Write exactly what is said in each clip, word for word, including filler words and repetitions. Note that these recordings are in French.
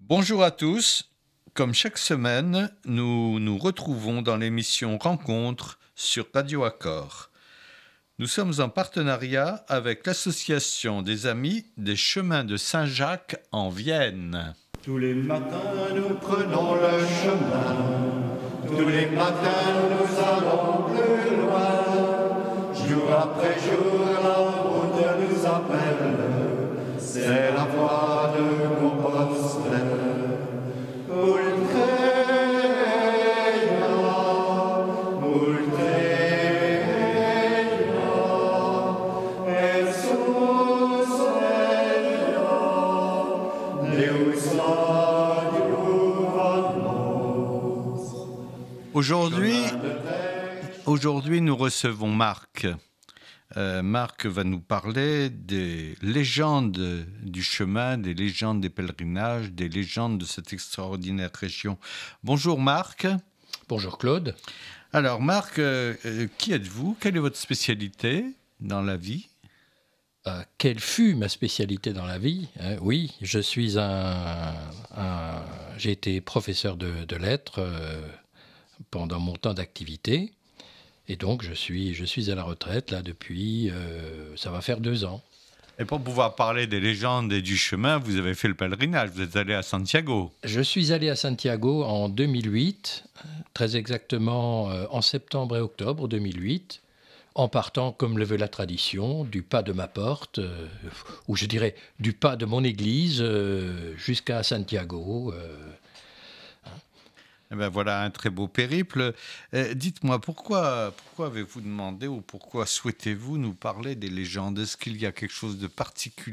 Bonjour à tous. Comme chaque semaine, nous nous retrouvons dans l'émission Rencontre sur Radio Accord. Nous sommes en partenariat avec l'Association des Amis des Chemins de Saint-Jacques en Vienne. Tous les matins nous prenons le chemin, tous les matins nous allons plus loin, jour après jour la route nous appelle, c'est la voie de Compostelle. Aujourd'hui, aujourd'hui, nous recevons Marc. Euh, Marc va nous parler des légendes du chemin, des légendes des pèlerinages, des légendes de cette extraordinaire région. Bonjour Marc. Bonjour Claude. Alors Marc, euh, euh, qui êtes-vous ? Quelle est votre spécialité dans la vie ? Euh, quelle fut ma spécialité dans la vie ? euh, Oui, je suis un, un... J'ai été professeur de, de lettres euh, pendant mon temps d'activité. Et donc, je suis, je suis à la retraite, là, depuis... Euh, ça va faire deux ans. Et pour pouvoir parler des légendes et du chemin, vous avez fait le pèlerinage, vous êtes allé à Santiago. Je suis allé à Santiago en deux mille huit, très exactement euh, en septembre et octobre deux mille huit, en partant, comme le veut la tradition, du pas de ma porte, euh, ou je dirais du pas de mon église, euh, jusqu'à Santiago. Euh, Eh ben voilà un très beau périple. Euh, dites-moi, pourquoi, pourquoi avez-vous demandé ou pourquoi souhaitez-vous nous parler des légendes ? Est-ce qu'il y a quelque chose de particulier ?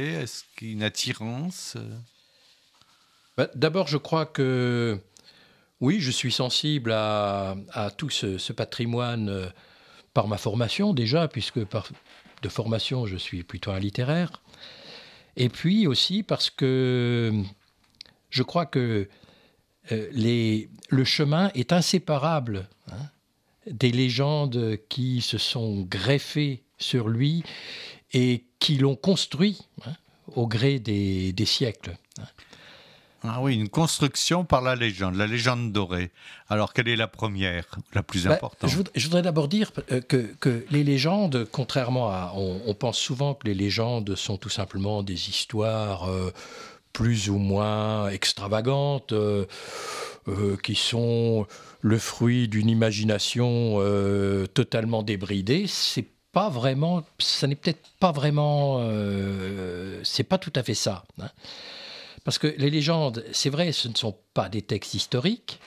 Est-ce qu'il y a une attirance ? bah, D'abord, je crois que, oui, je suis sensible à, à tout ce, ce patrimoine euh, par ma formation déjà, puisque par, de formation, je suis plutôt un littéraire. Et puis aussi parce que je crois que Euh, les, le chemin est inséparable hein, des légendes qui se sont greffées sur lui et qui l'ont construit hein, au gré des, des siècles. Ah oui, une construction par la légende, la légende dorée. Alors, quelle est la première, la plus bah, importante ? je, voudrais, je voudrais d'abord dire que, que les légendes, contrairement à... On, on pense souvent que les légendes sont tout simplement des histoires... Euh, plus ou moins extravagantes, euh, euh, qui sont le fruit d'une imagination euh, totalement débridée. C'est pas vraiment, ça n'est peut-être pas vraiment, euh, c'est pas tout à fait ça. Hein. Parce que les légendes, c'est vrai, ce ne sont pas des textes historiques,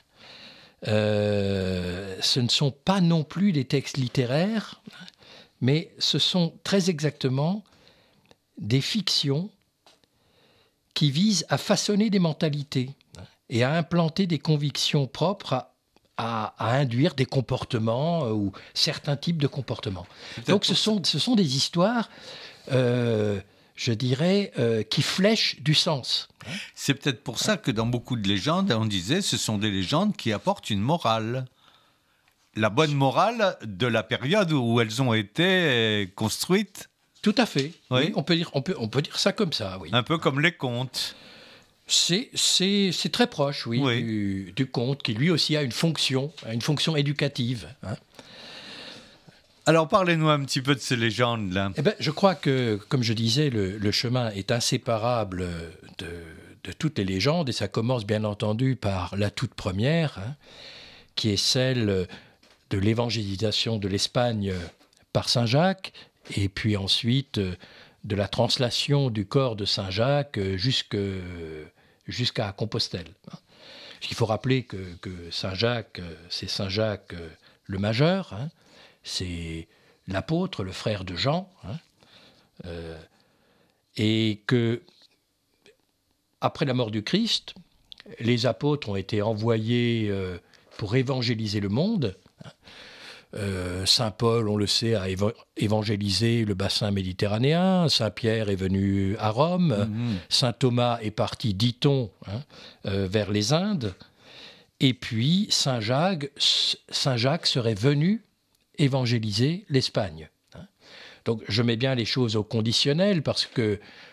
euh, ce ne sont pas non plus des textes littéraires, mais ce sont très exactement des fictions qui vise à façonner des mentalités et à implanter des convictions propres à, à, à induire des comportements euh, ou certains types de comportements. Donc ce sont, ce sont des histoires, euh, je dirais, euh, qui flèchent du sens. C'est peut-être pour ça que dans beaucoup de légendes, on disait ce sont des légendes qui apportent une morale. La bonne morale de la période où elles ont été construites. Tout à fait. Oui. Oui, on peut dire, on peut, on peut dire ça comme ça, oui. Un peu comme les contes. C'est, c'est, c'est très proche, oui, oui. Du, du conte, qui lui aussi a une fonction, une fonction éducative. Hein. Alors, parlez-nous un petit peu de ces légendes-là. Eh ben, je crois que, comme je disais, le, le chemin est inséparable de, de toutes les légendes, et ça commence bien entendu par la toute première, hein, qui est celle de l'évangélisation de l'Espagne par Saint Jacques, et puis ensuite de la translation du corps de Saint Jacques jusque, jusqu'à Compostelle. Il faut rappeler que, que Saint Jacques, c'est Saint Jacques le Majeur, hein, c'est l'apôtre, le frère de Jean, hein, euh, et que après la mort du Christ, les apôtres ont été envoyés euh, pour évangéliser le monde. Euh, Saint Paul, on le sait, a éva- évangélisé le bassin méditerranéen. Saint Pierre est venu à Rome. Mmh. Saint Thomas est parti, dit-on, hein, euh, vers les Indes. Et puis Saint Jacques, Saint Jacques serait venu évangéliser l'Espagne. Donc je mets bien les choses au conditionnel parce que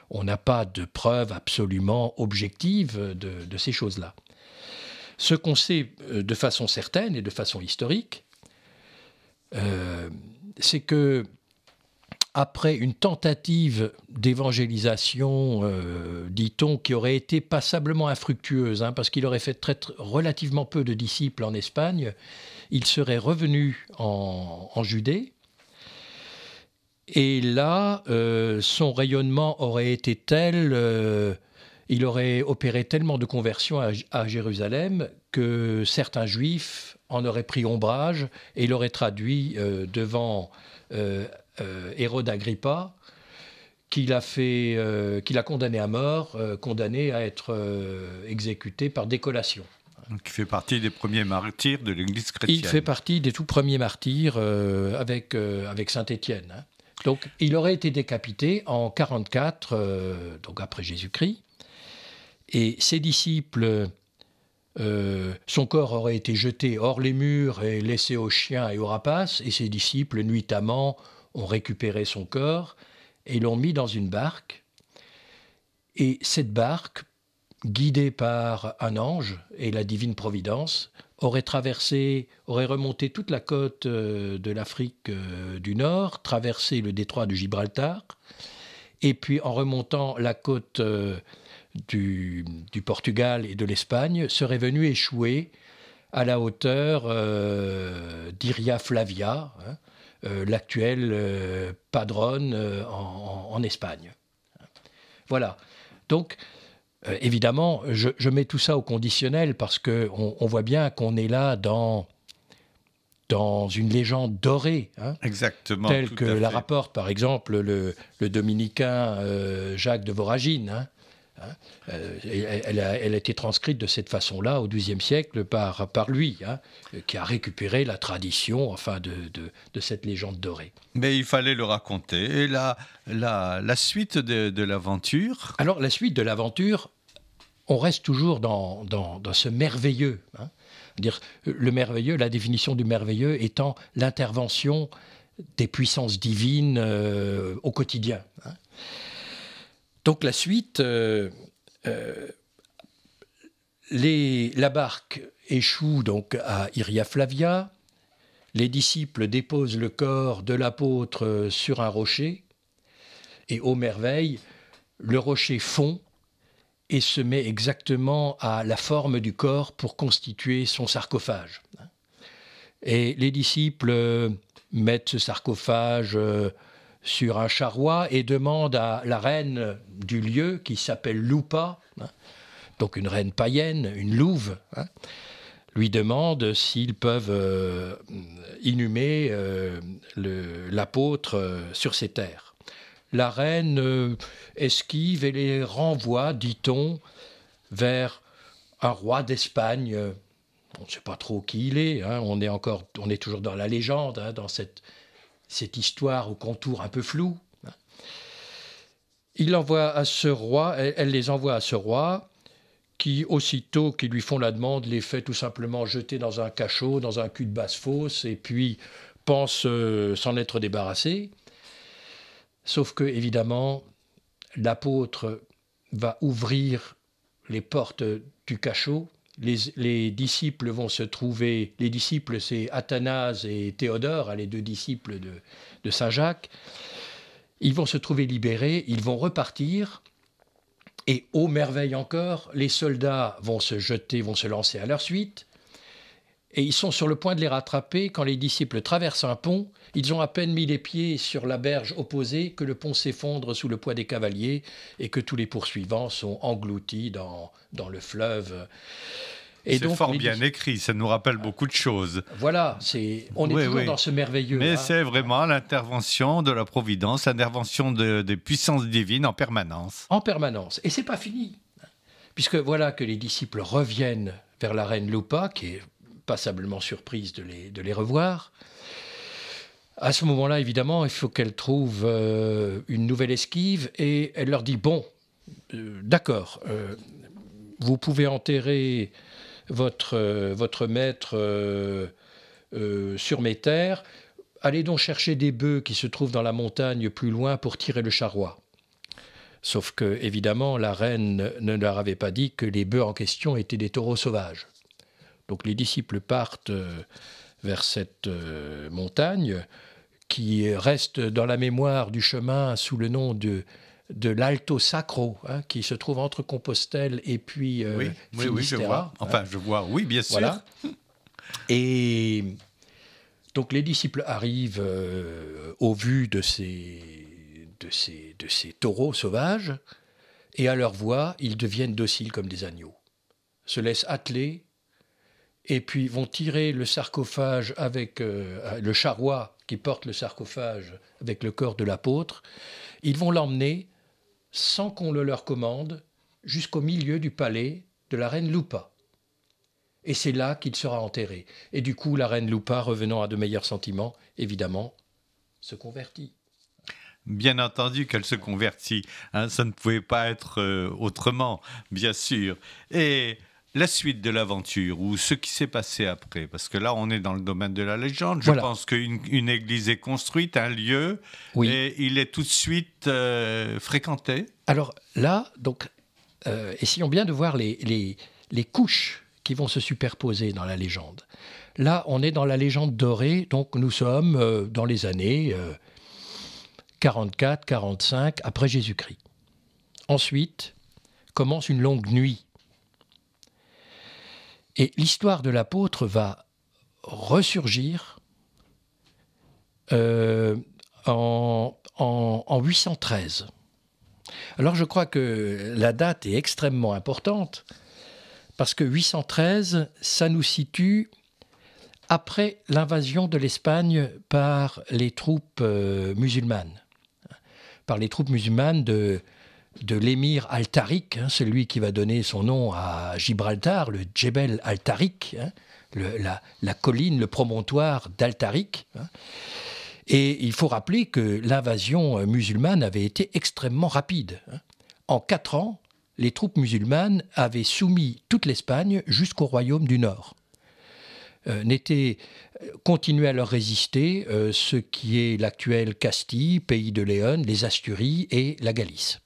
on n'a pas de preuves absolument objectives de, de ces choses-là. Ce qu'on sait de façon certaine et de façon historique, euh, c'est que après une tentative d'évangélisation, euh, dit-on, qui aurait été passablement infructueuse, hein, parce qu'il aurait fait très, très, relativement peu de disciples en Espagne, il serait revenu en, en Judée. Et là, euh, son rayonnement aurait été tel, euh, il aurait opéré tellement de conversions à, à Jérusalem que certains Juifs en auraient pris ombrage et l'auraient traduit euh, devant euh, euh, Hérode Agrippa, qu'il a, fait, euh, qu'il a condamné à mort, euh, condamné à être euh, exécuté par décollation. Donc, il fait partie des premiers martyrs de l'Église chrétienne. Il fait partie des tout premiers martyrs euh, avec, euh, avec saint Étienne. Hein. Donc, il aurait été décapité en quarante-quatre, euh, donc après Jésus-Christ. Et ses disciples, euh, son corps aurait été jeté hors les murs et laissé aux chiens et aux rapaces. Et ses disciples, nuitamment, ont récupéré son corps et l'ont mis dans une barque. Et cette barque, guidée par un ange et la divine providence, aurait traversé, aurait remonté toute la côte de l'Afrique du Nord, traversé le détroit de Gibraltar, et puis en remontant la côte du, du Portugal et de l'Espagne, serait venu échouer à la hauteur euh, d'Iria Flavia, hein, euh, l'actuelle euh, padrone euh, en, en Espagne. Voilà. Donc, Euh, évidemment, je, je mets tout ça au conditionnel parce qu'on on voit bien qu'on est là dans, dans une légende dorée. Hein, Exactement. Telle que la rapporte, par exemple, le, le dominicain euh, Jacques de Voragine. Hein, hein, euh, elle, a, elle a été transcrite de cette façon-là au douzième siècle par, par lui, hein, qui a récupéré la tradition enfin, de, de, de cette légende dorée. Mais il fallait le raconter. Et la, la, la suite de, de l'aventure... Alors, la suite de l'aventure... On reste toujours dans, dans, dans ce merveilleux. Hein. Dire, le merveilleux, la définition du merveilleux étant l'intervention des puissances divines euh, au quotidien. Hein. Donc la suite, euh, euh, les, la barque échoue donc à Iria Flavia. Les disciples déposent le corps de l'apôtre sur un rocher. Et ô merveille, le rocher fond et se met exactement à la forme du corps pour constituer son sarcophage. Et les disciples mettent ce sarcophage sur un charroi et demandent à la reine du lieu, qui s'appelle Lupa, donc une reine païenne, une louve, lui demandent s'ils peuvent inhumer le, l'apôtre sur ces terres. La reine euh, esquive et les renvoie, dit-on, vers un roi d'Espagne. On ne sait pas trop qui il est, hein, on est encore, on est toujours dans la légende, hein, dans cette, cette histoire au contour un peu flou. Hein. Il envoie à ce roi, elle, elle les envoie à ce roi, qui, aussitôt qu'ils lui font la demande, les fait tout simplement jeter dans un cachot, dans un cul de basse-fosse, et puis pense euh, s'en être débarrassé. Sauf que, évidemment, l'apôtre va ouvrir les portes du cachot. Les, les disciples vont se trouver... Les disciples, c'est Athanase et Théodore, les deux disciples de, de Saint Jacques. Ils vont se trouver libérés, ils vont repartir. Et, ô merveille encore, les soldats vont se jeter, vont se lancer à leur suite. Et ils sont sur le point de les rattraper quand les disciples traversent un pont. Ils ont à peine mis les pieds sur la berge opposée que le pont s'effondre sous le poids des cavaliers et que tous les poursuivants sont engloutis dans, dans le fleuve. Et c'est donc, fort bien dis... écrit, ça nous rappelle beaucoup de choses. Voilà, c'est, on est oui, toujours oui. dans ce merveilleux. Mais hein. c'est vraiment l'intervention de la Providence, l'intervention de, des puissances divines en permanence. En permanence. Et c'est pas fini. Puisque voilà que les disciples reviennent vers la reine Lupa, qui est passablement surprise de les, de les revoir. À ce moment-là, évidemment, il faut qu'elle trouve euh, une nouvelle esquive et elle leur dit « Bon, euh, d'accord, euh, vous pouvez enterrer votre, euh, votre maître euh, euh, sur mes terres. Allez donc chercher des bœufs qui se trouvent dans la montagne plus loin pour tirer le charroi. » Sauf que, évidemment, la reine ne leur avait pas dit que les bœufs en question étaient des taureaux sauvages. Donc les disciples partent euh, vers cette euh, montagne qui reste dans la mémoire du chemin sous le nom de, de l'Alto Sacro, hein, qui se trouve entre Compostelle et puis euh, oui, oui, oui, je vois. Enfin, hein. je vois, oui, bien sûr. Voilà. Et donc les disciples arrivent euh, au vu de ces... De ces, de ces taureaux sauvages, et à leur voix, ils deviennent dociles comme des agneaux, se laissent atteler, et puis vont tirer le sarcophage avec euh, le charroi qui porte le sarcophage avec le corps de l'apôtre. Ils vont l'emmener, sans qu'on le leur commande, jusqu'au milieu du palais de la reine Lupa. Et c'est là qu'il sera enterré. Et du coup, la reine Lupa, revenant à de meilleurs sentiments, évidemment, se convertit. Bien entendu qu'elle se convertit, hein, ça ne pouvait pas être euh, autrement, bien sûr. Et la suite de l'aventure, ou ce qui s'est passé après, parce que là on est dans le domaine de la légende, je voilà. pense qu'une une église est construite, un lieu, oui. et il est tout de suite euh, fréquenté. Alors là, donc, euh, essayons bien de voir les, les, les couches qui vont se superposer dans la légende. Là, on est dans la légende dorée, donc nous sommes euh, dans les années... Euh, quarante-quatre quarante-cinq après Jésus-Christ. Ensuite, commence une longue nuit. Et l'histoire de l'apôtre va ressurgir euh, en, en, en huit cent treize. Alors je crois que la date est extrêmement importante, parce que huit cent treize, ça nous situe après l'invasion de l'Espagne par les troupes euh, musulmanes. par les troupes musulmanes de, de l'émir Al-Tariq, hein, celui qui va donner son nom à Gibraltar, le Djebel Al-Tariq, hein, le, la, la colline, le promontoire d'Al-Tariq. Hein. Et il faut rappeler que l'invasion musulmane avait été extrêmement rapide. Hein. En quatre ans, les troupes musulmanes avaient soumis toute l'Espagne jusqu'au royaume du Nord. Euh, n'était continué à leur résister euh, ce qui est l'actuelle Castille, pays de Léon, les Asturies et la Galice.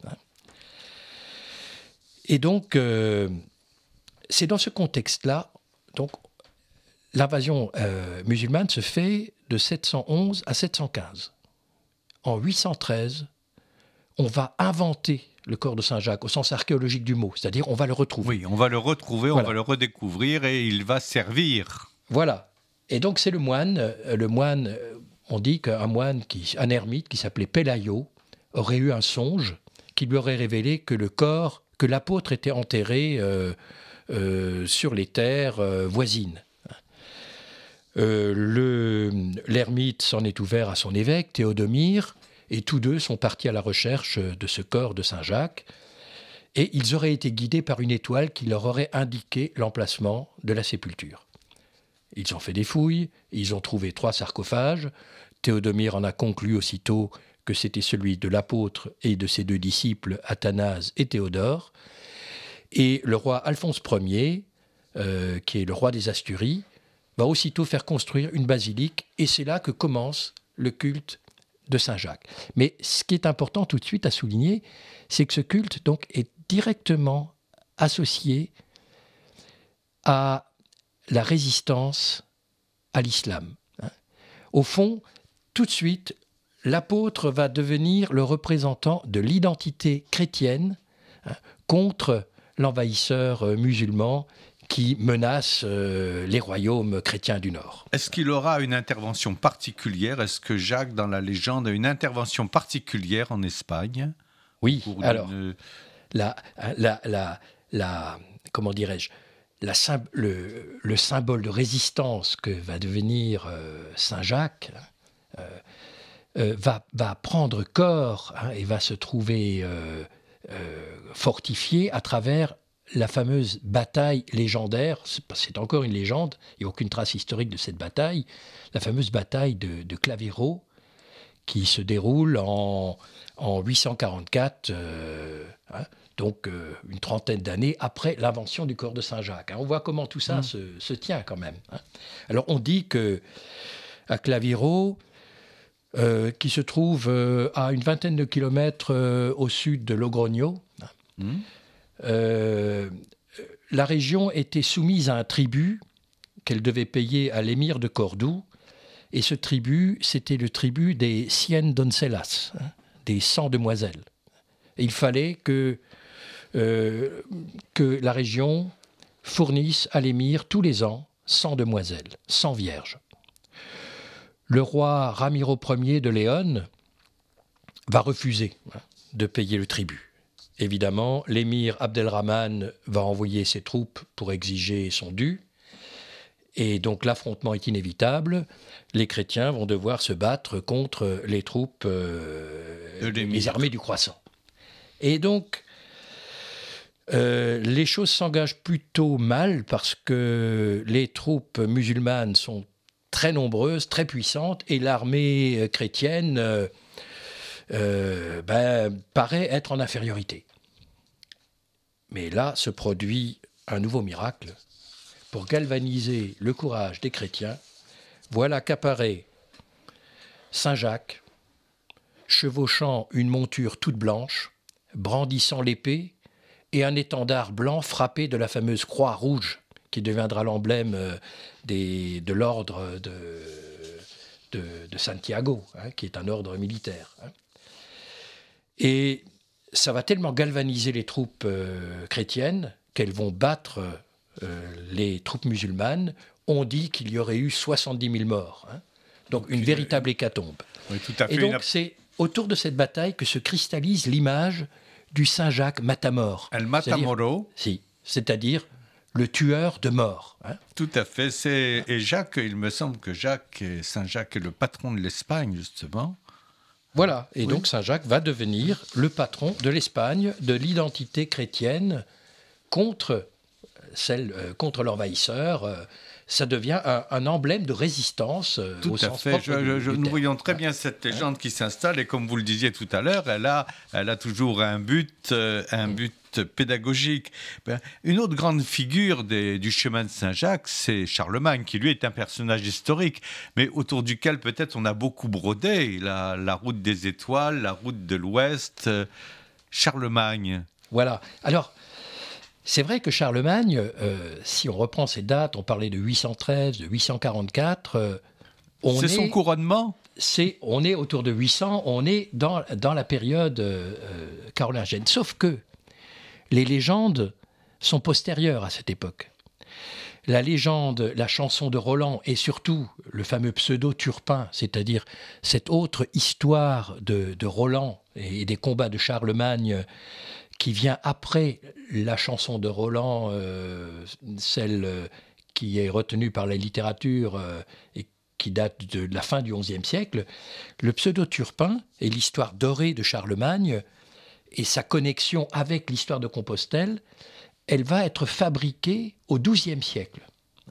Et donc, euh, c'est dans ce contexte-là, donc, l'invasion euh, musulmane se fait de sept cent onze à sept cent quinze. En huit cent treize, on va inventer le corps de Saint-Jacques, au sens archéologique du mot, c'est-à-dire on va le retrouver. Oui, on va le retrouver, voilà. on va le redécouvrir et il va servir. Voilà. Et donc c'est le moine, le moine, on dit qu'un moine, qui, un ermite qui s'appelait Pelayo, aurait eu un songe qui lui aurait révélé que le corps, que l'apôtre était enterré euh, euh, sur les terres euh, voisines. Euh, le, l'ermite s'en est ouvert à son évêque, Théodomire, et tous deux sont partis à la recherche de ce corps de Saint-Jacques, et ils auraient été guidés par une étoile qui leur aurait indiqué l'emplacement de la sépulture. Ils ont fait des fouilles, ils ont trouvé trois sarcophages. Théodomire en a conclu aussitôt que c'était celui de l'apôtre et de ses deux disciples, Athanase et Théodore. Et le roi Alphonse Ier, euh, qui est le roi des Asturies, va aussitôt faire construire une basilique, et c'est là que commence le culte de Saint-Jacques. Mais ce qui est important tout de suite à souligner, c'est que ce culte donc, est directement associé à la résistance à l'islam. Au fond, tout de suite, l'apôtre va devenir le représentant de l'identité chrétienne hein, contre l'envahisseur musulman qui menace euh, les royaumes chrétiens du Nord. Est-ce qu'il aura une intervention particulière ? Est-ce que Jacques, dans la légende, a une intervention particulière en Espagne ? Oui, alors, une... la, la, la, la, comment dirais-je, La, le, le symbole de résistance que va devenir euh, Saint-Jacques euh, euh, va, va prendre corps hein, et va se trouver euh, euh, fortifié à travers la fameuse bataille légendaire, c'est, c'est encore une légende, il n'y a aucune trace historique de cette bataille, la fameuse bataille de, de Claviro qui se déroule en, en huit cent quarante-quatre, euh, hein, donc euh, une trentaine d'années après l'invention du corps de Saint-Jacques. Hein. On voit comment tout ça mmh. se, se tient quand même. Hein. Alors on dit qu'à Claviro, euh, qui se trouve euh, à une vingtaine de kilomètres euh, au sud de Logroño. Mmh. Euh, la région était soumise à un tribut qu'elle devait payer à l'émir de Cordoue. Et ce tribut, c'était le tribut des cien doncellas, hein, des cent demoiselles. Et il fallait que, euh, que la région fournisse à l'émir tous les ans cent demoiselles, cent vierges. Le roi Ramiro Ier de Léon va refuser hein, de payer le tribut. Évidemment, l'émir Abdelrahman va envoyer ses troupes pour exiger son dû. Et donc l'affrontement est inévitable. Les chrétiens vont devoir se battre contre les troupes, euh, les armées du Croissant. Et donc, euh, les choses s'engagent plutôt mal parce que les troupes musulmanes sont très nombreuses, très puissantes, et l'armée chrétienne euh, euh, ben, paraît être en infériorité. Mais là se produit un nouveau miracle. Pour galvaniser le courage des chrétiens, voilà qu'apparaît Saint Jacques, chevauchant une monture toute blanche, brandissant l'épée et un étendard blanc frappé de la fameuse croix rouge qui deviendra l'emblème des, de l'ordre de, de, de Santiago, hein, qui est un ordre militaire. Hein. Et ça va tellement galvaniser les troupes euh, chrétiennes qu'elles vont battre euh, les troupes musulmanes. On dit qu'il y aurait eu soixante-dix mille morts. Hein. Donc une véritable hécatombe. Oui, tout à fait. Et donc une... c'est autour de cette bataille que se cristallise l'image du Saint Jacques Matamor. El Matamoro. Si, c'est-à-dire le tueur de morts. Hein. Tout à fait. C'est... Et Jacques, il me semble que Jacques, est... Saint Jacques est le patron de l'Espagne, justement. Voilà. Et oui. donc Saint Jacques va devenir le patron de l'Espagne, de l'identité chrétienne contre, celle, euh, contre l'envahisseur. Euh, ça devient un, un emblème de résistance euh, tout au à sens fait. propre Je, je, je, du nous terme. voyons très bien cette légende qui s'installe et comme vous le disiez tout à l'heure, elle a, elle a toujours un but, euh, un but pédagogique. Ben, une autre grande figure des, du chemin de Saint-Jacques, c'est Charlemagne, qui lui est un personnage historique, mais autour duquel peut-être on a beaucoup brodé. La, la route des étoiles, la route de l'Ouest, euh, Charlemagne. Voilà. Alors, c'est vrai que Charlemagne, euh, si on reprend ces dates, on parlait de huit cent treize, de huit cent quarante-quatre. Euh, on c'est est, son couronnement c'est, On est autour de huit cents, on est dans, dans la période euh, carolingienne. Sauf que les légendes sont postérieures à cette époque. La légende, la chanson de Roland et surtout le fameux pseudo-Turpin, c'est-à-dire cette autre histoire de, de Roland et des combats de Charlemagne qui vient après la chanson de Roland, euh, celle euh, qui est retenue par la littérature euh, et qui date de la fin du onzième siècle, le pseudo-Turpin et l'histoire dorée de Charlemagne et sa connexion avec l'histoire de Compostelle, elle va être fabriquée au douzième siècle.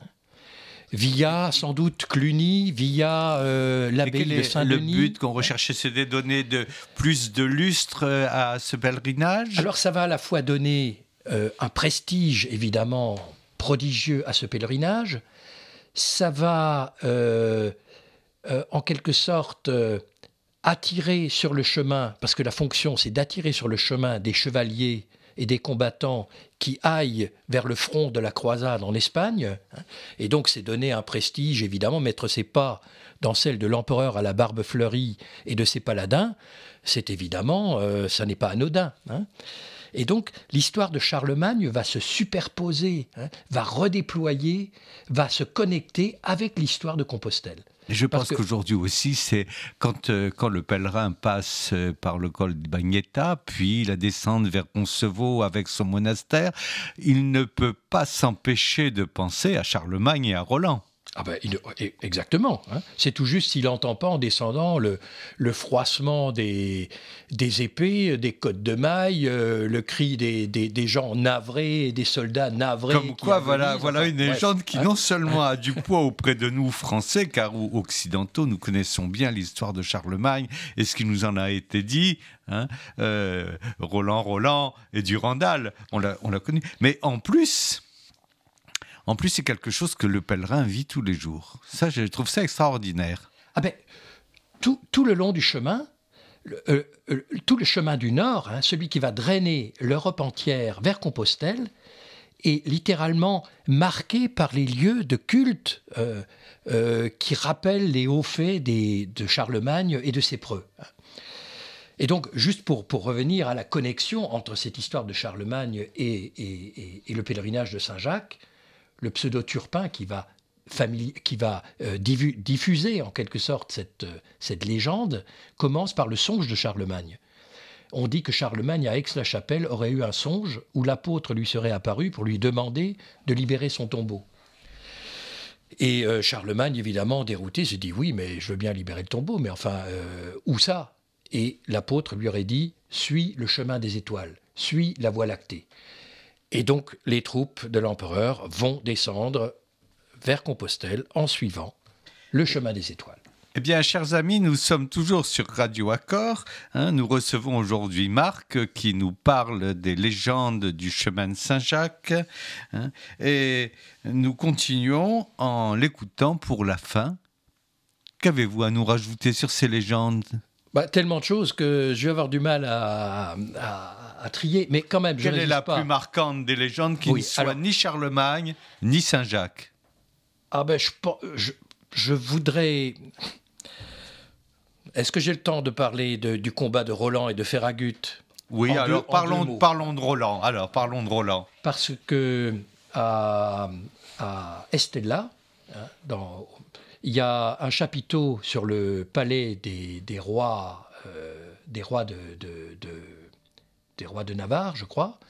Via, sans doute, Cluny, via euh, l'abbaye de Saint-Denis. Le but qu'on recherchait, c'est de donner de, plus de lustre à ce pèlerinage. Alors, ça va à la fois donner euh, un prestige, évidemment, prodigieux à ce pèlerinage. Ça va, euh, euh, en quelque sorte, euh, attirer sur le chemin, parce que la fonction, c'est d'attirer sur le chemin des chevaliers et des combattants qui aillent vers le front de la croisade en Espagne. Et donc, c'est donner un prestige, évidemment, mettre ses pas dans celle de l'empereur à la barbe fleurie et de ses paladins, c'est évidemment, euh, ça n'est pas anodin. Hein. Et donc, l'histoire de Charlemagne va se superposer, hein, va redéployer, va se connecter avec l'histoire de Compostelle. Et je Parce pense que... qu'aujourd'hui aussi, c'est quand, euh, quand le pèlerin passe euh, par le col de Bagnetta, puis la descente vers Roncevaux avec son monastère, il ne peut pas s'empêcher de penser à Charlemagne et à Roland. Ah ben, il, exactement. Hein. C'est tout juste s'il n'entend pas en descendant le, le froissement des, des épées, des côtes de mailles, euh, le cri des, des, des gens navrés, des soldats navrés. Comme quoi, voilà, voilà une légende qui hein. non seulement a du poids auprès de nous Français, car occidentaux, nous connaissons bien l'histoire de Charlemagne et ce qui nous en a été dit. Hein, euh, Roland, Roland et Durandal, on l'a, on l'a connu. Mais en plus... En plus, c'est quelque chose que le pèlerin vit tous les jours. Ça, je trouve ça extraordinaire. Ah ben, tout, tout le long du chemin, le, euh, euh, tout le chemin du Nord, hein, celui qui va drainer l'Europe entière vers Compostelle, est littéralement marqué par les lieux de culte euh, euh, qui rappellent les hauts faits des, de Charlemagne et de ses preux. Et donc, juste pour, pour revenir à la connexion entre cette histoire de Charlemagne et, et, et, et le pèlerinage de Saint-Jacques, le pseudo-Turpin qui va, famili- qui va euh, diffu- diffuser en quelque sorte cette, euh, cette légende commence par le songe de Charlemagne. On dit que Charlemagne, à Aix-la-Chapelle, aurait eu un songe où l'apôtre lui serait apparu pour lui demander de libérer son tombeau. Et euh, Charlemagne, évidemment, dérouté, se dit « Oui, mais je veux bien libérer le tombeau, mais enfin, euh, où ça ?» Et l'apôtre lui aurait dit « Suis le chemin des étoiles, suis la voie lactée. » Et donc, les troupes de l'empereur vont descendre vers Compostelle en suivant le chemin des étoiles. Eh bien, chers amis, nous sommes toujours sur Radio Accord. Hein, nous recevons aujourd'hui Marc qui nous parle des légendes du chemin de Saint-Jacques. Hein, et nous continuons en l'écoutant pour la fin. Qu'avez-vous à nous rajouter sur ces légendes ? Bah, tellement de choses que je vais avoir du mal à, à, à trier. Mais quand même, je Quelle est la pas. plus marquante des légendes qui oui, ne soit alors... ni Charlemagne, ni Saint-Jacques ? Ah ben, je, je, je voudrais... Est-ce que j'ai le temps de parler de, du combat de Roland et de Ferragut ? Oui, en alors deux, parlons, parlons de Roland. Alors, parlons de Roland. Parce que à, à Estella, hein, dans, il y a un chapiteau sur le palais des, des rois, euh, des rois de, de, de, des rois de Navarre, je crois.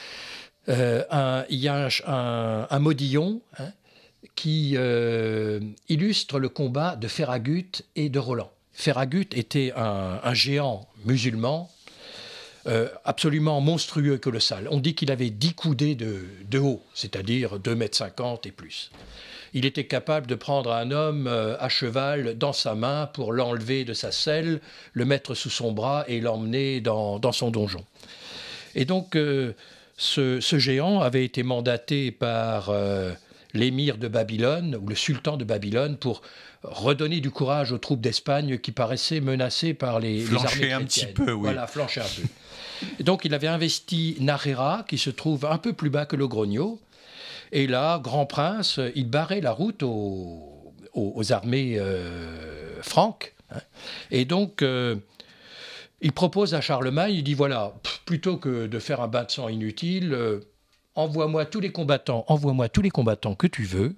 Euh, un, il y a un, un, un modillon hein, qui euh, illustre le combat de Ferragut et de Roland. Ferragut était un, un géant musulman euh, absolument monstrueux et colossal. On dit qu'il avait dix coudées de, de haut, c'est-à-dire deux mètres cinquante et plus. Il était capable de prendre un homme euh, à cheval dans sa main pour l'enlever de sa selle, le mettre sous son bras et l'emmener dans, dans son donjon. Et donc, euh, ce, ce géant avait été mandaté par euh, l'émir de Babylone, ou le sultan de Babylone, pour redonner du courage aux troupes d'Espagne qui paraissaient menacées par les, les armées chrétiennes. un petit peu, oui. Voilà, flancher un peu. Et donc, il avait investi Narera, qui se trouve un peu plus bas que Logrogno. Et là, grand prince, il barrait la route aux, aux, aux armées euh, franques. Hein. Et donc, euh, il propose à Charlemagne, il dit, voilà, pff, plutôt que de faire un bain de sang inutile, euh, envoie-moi tous les combattants, envoie-moi tous les combattants que tu veux,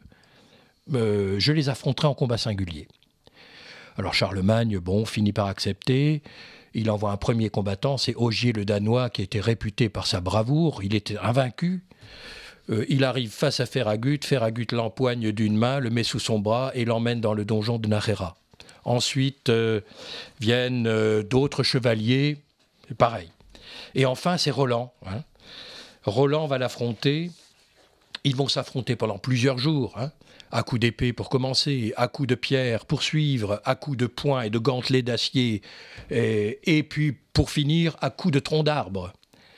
euh, je les affronterai en combat singulier. Alors Charlemagne, bon, finit par accepter. Il envoie un premier combattant, c'est Ogier le Danois, qui était réputé par sa bravoure. Il était invaincu. Euh, il arrive face à Ferragut. Ferragut l'empoigne d'une main, le met sous son bras et l'emmène dans le donjon de Narera. Ensuite euh, viennent euh, d'autres chevaliers, pareil. Et enfin, c'est Roland. Hein. Roland va l'affronter. Ils vont s'affronter pendant plusieurs jours, hein, à coups d'épée pour commencer, à coups de pierre pour suivre, à coups de poing et de gantelets d'acier, et, et puis pour finir, à coups de troncs d'arbre.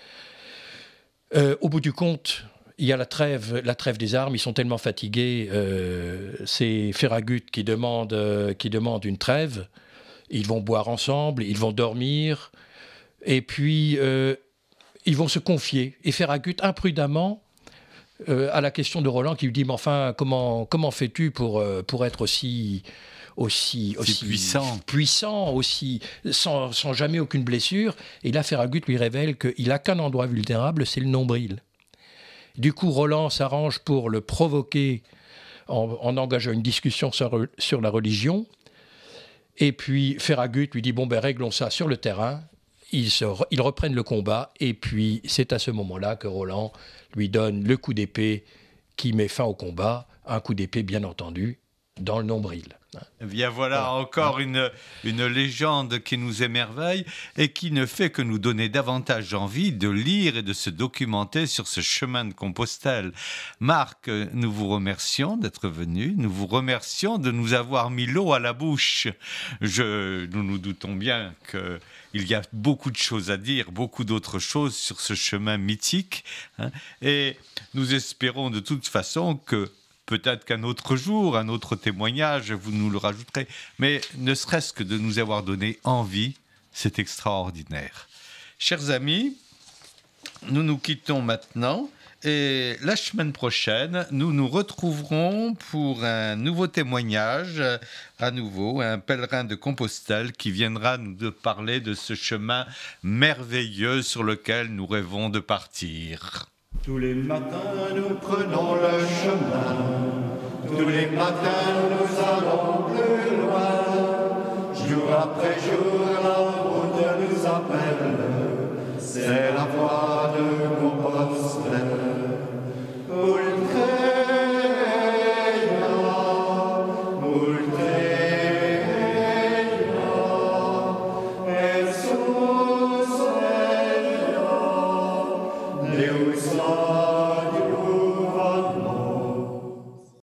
Euh, au bout du compte, il y a la trêve, la trêve des armes. Ils sont tellement fatigués. Euh, c'est Ferragut qui demande, euh, qui demande une trêve. Ils vont boire ensemble, ils vont dormir, et puis euh, ils vont se confier. Et Ferragut, imprudemment, euh, à la question de Roland, qui lui dit « Mais enfin, comment, comment fais-tu pour, euh, pour être aussi... » aussi, aussi puissant, puissant aussi, sans, sans jamais aucune blessure. Et là, Ferragut lui révèle qu'il n'a qu'un endroit vulnérable, c'est le nombril. Du coup, Roland s'arrange pour le provoquer en, en engageant une discussion sur, sur la religion. Et puis, Ferragut lui dit, bon, ben, réglons ça sur le terrain. Ils, se, ils reprennent le combat. Et puis, c'est à ce moment-là que Roland lui donne le coup d'épée qui met fin au combat. Un coup d'épée, bien entendu, dans le nombril. Eh bien voilà, voilà. encore une, une légende qui nous émerveille et qui ne fait que nous donner davantage envie de lire et de se documenter sur ce chemin de Compostelle. Marc, nous vous remercions d'être venu, nous vous remercions de nous avoir mis l'eau à la bouche. Je, nous nous doutons bien qu'il y a beaucoup de choses à dire, beaucoup d'autres choses sur ce chemin mythique, hein, et nous espérons de toute façon que peut-être qu'un autre jour, un autre témoignage, vous nous le rajouterez. Mais ne serait-ce que de nous avoir donné envie, c'est extraordinaire. Chers amis, nous nous quittons maintenant. Et la semaine prochaine, nous nous retrouverons pour un nouveau témoignage, à nouveau, un pèlerin de Compostelle qui viendra nous parler de ce chemin merveilleux sur lequel nous rêvons de partir. Tous les matins, nous prenons le chemin. Tous les matins, nous allons plus loin. Jour après jour, la